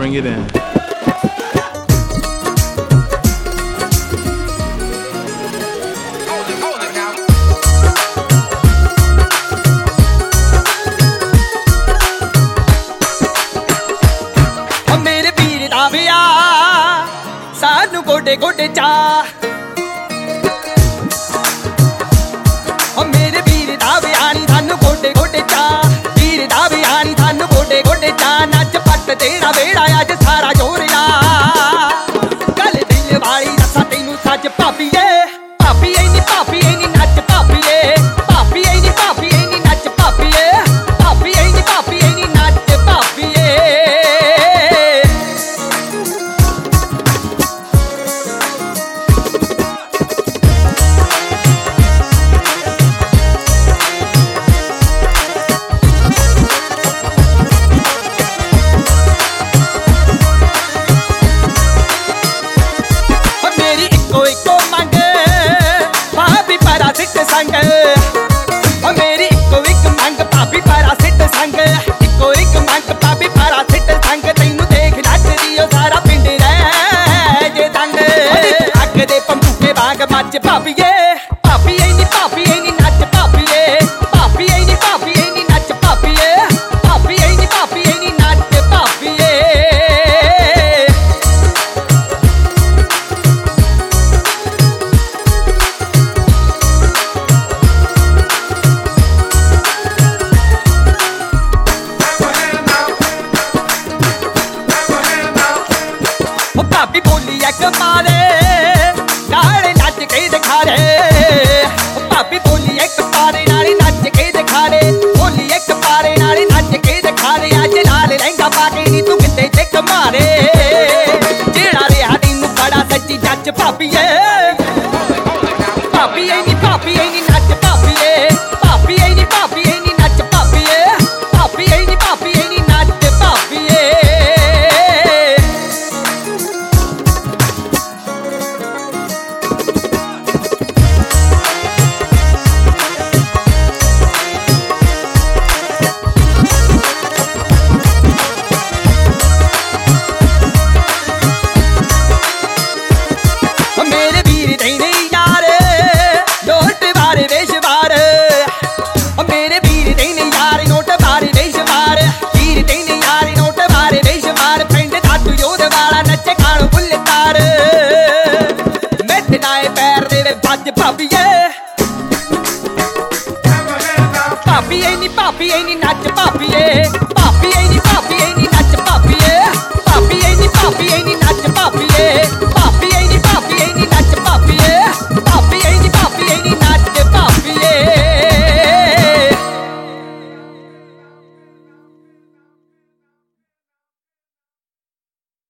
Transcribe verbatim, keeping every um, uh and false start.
bring it in. मेरे पीर दा विया सानू गोडे गोडे चा, मेरे पीर दा विया नी सानू गोडे गोडे चा, पीर दा विया नी सानू गोडे गोडे चा। नच पट तेरा बेड़ा अज सारा जोरिया, गल दिल वाली दसा तैनू सच भाभीए, भाभीए नी भाभीए नी नच भाभीए, भाभीए नी भाभीए नी नच भाभीए, भाभीए नी भाभीए नी नच भाभीए। संग मेरी इको इक मंग भाभी पारा सिट संग, इको इक मंग भाभी पारा सिट संग। तैनू देख नचदी ओ सारा पिंड रह जे दंग, अग दे पंबूके वांग मच भाभीए,